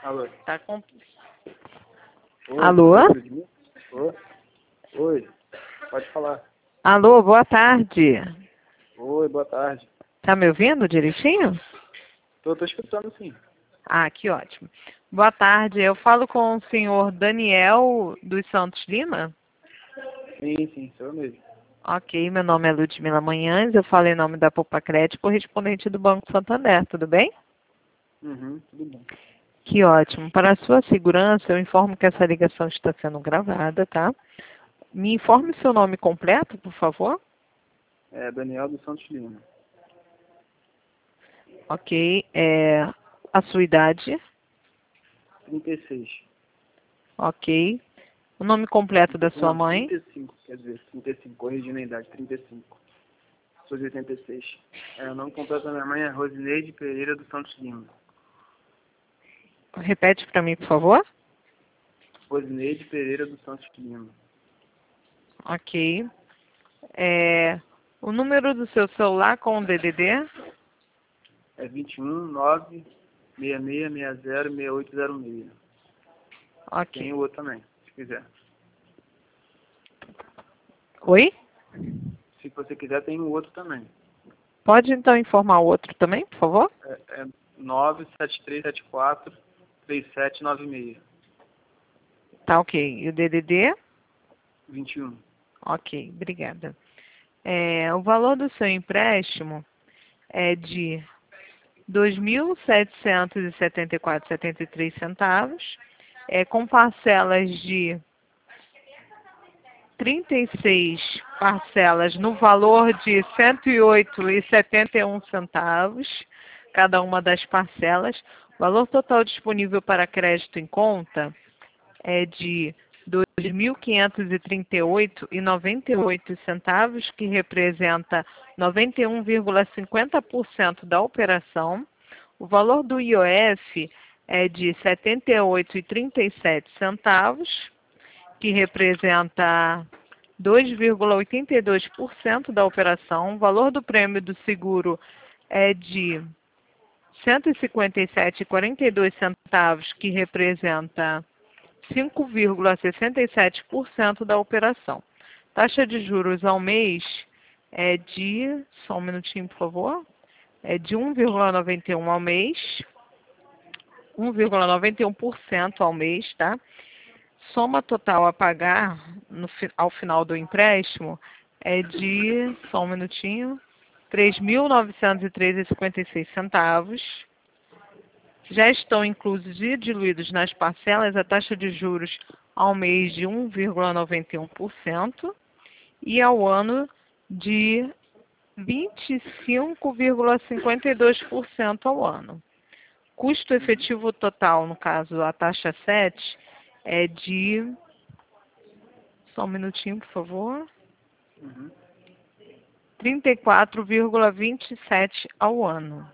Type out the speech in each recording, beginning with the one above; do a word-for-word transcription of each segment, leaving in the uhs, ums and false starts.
Alô? Tá com... Oi, Alô? Oi? Oi, pode falar. Alô, boa tarde. Oi, boa tarde. Tá me ouvindo direitinho? Tô, tô escutando sim. Ah, que ótimo. Boa tarde, eu falo com o senhor Daniel dos Santos Lima? Sim, sim, sou eu mesmo. Ok, meu nome é Ludmila Manhães, eu falo em nome da Poupa Crédito, correspondente do Banco Santander, tudo bem? Uhum, tudo bom. Que ótimo. Para a sua segurança, eu informo que essa ligação está sendo gravada, tá? Me informe seu nome completo, por favor. É Daniel dos Santos Lima. Ok. É, a sua idade. trinta e seis. Ok. O nome completo da sua Não, mãe. trinta e cinco, quer dizer, trinta e cinco, corrigindo a idade, trinta e cinco. Sou de oitenta e seis. É, o nome completo da minha mãe é Rosineide Pereira dos Santos Lima. Repete para mim, por favor. Rosineide Pereira dos Santos Lima. Ok. É, o número do seu celular com o D D D? É vinte e um, nove, seis seis seis zero, seis oito zero seis. Ok. Tem o outro também, se quiser. Oi? Se você quiser, tem o outro também. Pode então informar o outro também, por favor? É, é nove sete três sete quatro, três sete nove seis. Tá ok. E o D D D? vinte e um. Ok, obrigada. É, o valor do seu empréstimo é de dois mil setecentos e setenta e quatro vírgula setenta e três centavos, é, com parcelas de trinta e seis parcelas no valor de cento e oito vírgula setenta e um centavos, cada uma das parcelas. O valor total disponível para crédito em conta é de dois mil quinhentos e trinta e oito vírgula noventa e oito centavos, que representa noventa e um vírgula cinquenta por cento da operação. O valor do I O F é de setenta e oito vírgula trinta e sete centavos, que representa dois vírgula oitenta e dois por cento da operação. O valor do prêmio do seguro é de cento e cinquenta e sete vírgula quarenta e dois centavos, que representa cinco vírgula sessenta e sete por cento da operação. Taxa de juros ao mês é de, só um minutinho, por favor, é de um vírgula noventa e um ao mês, um vírgula noventa e um por cento ao mês, tá? Soma total a pagar no, ao final do empréstimo é de, só um minutinho, três mil novecentos e treze vírgula cinquenta e seis centavos. Já estão inclusos e diluídos nas parcelas a taxa de juros ao mês de um vírgula noventa e um por cento e ao ano de vinte e cinco vírgula cinquenta e dois por cento ao ano. Custo efetivo total, no caso a taxa sete, é de, só um minutinho, por favor, Uhum. trinta e quatro vírgula vinte e sete ao ano.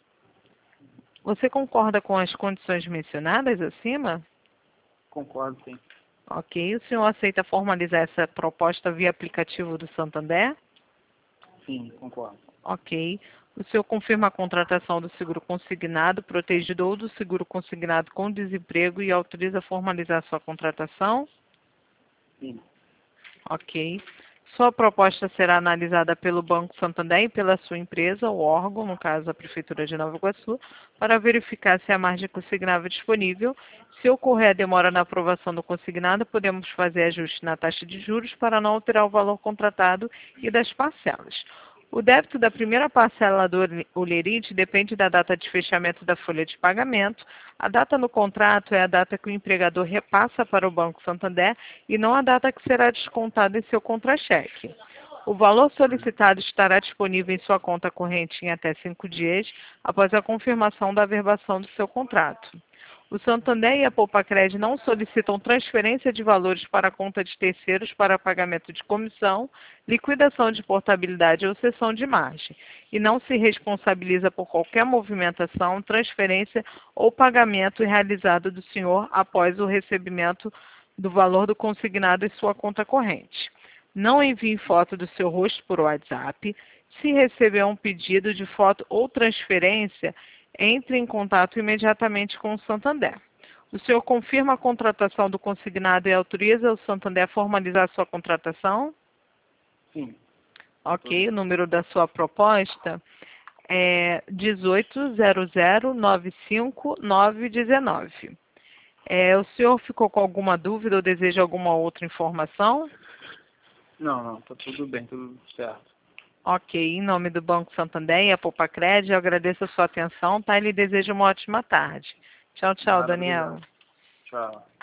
Você concorda com as condições mencionadas acima? Concordo, sim. Ok. O senhor aceita formalizar essa proposta via aplicativo do Santander? Sim, concordo. Ok. O senhor confirma a contratação do seguro consignado, protegido ou do seguro consignado com desemprego e autoriza a formalizar sua contratação? Sim. Ok. Sua proposta será analisada pelo Banco Santander e pela sua empresa ou órgão, no caso a Prefeitura de Nova Iguaçu, para verificar se a margem consignável é disponível. Se ocorrer a demora na aprovação do consignado, podemos fazer ajuste na taxa de juros para não alterar o valor contratado e das parcelas. O débito da primeira parcela do Olerite depende da data de fechamento da folha de pagamento. A data no contrato é a data que o empregador repassa para o Banco Santander e não a data que será descontada em seu contra-cheque. O valor solicitado estará disponível em sua conta corrente em até cinco dias após a confirmação da averbação do seu contrato. O Santander e a Poupacred não solicitam transferência de valores para a conta de terceiros para pagamento de comissão, liquidação de portabilidade ou cessão de margem, e não se responsabiliza por qualquer movimentação, transferência ou pagamento realizado do senhor após o recebimento do valor do consignado em sua conta corrente. Não envie foto do seu rosto por WhatsApp. Se receber um pedido de foto ou transferência, entre em contato imediatamente com o Santander. O senhor confirma a contratação do consignado e autoriza o Santander a formalizar sua contratação? Sim. Ok, o número da sua proposta é dezoito zero zero nove cinco nove um nove. É, o senhor ficou com alguma dúvida ou deseja alguma outra informação? Não, não, tá tudo bem, tudo certo. Ok, em nome do Banco Santander e a Poupa-Cred, eu agradeço a sua atenção, tá? E lhe desejo uma ótima tarde. Tchau, tchau, Nada, Daniela. obrigado. Tchau.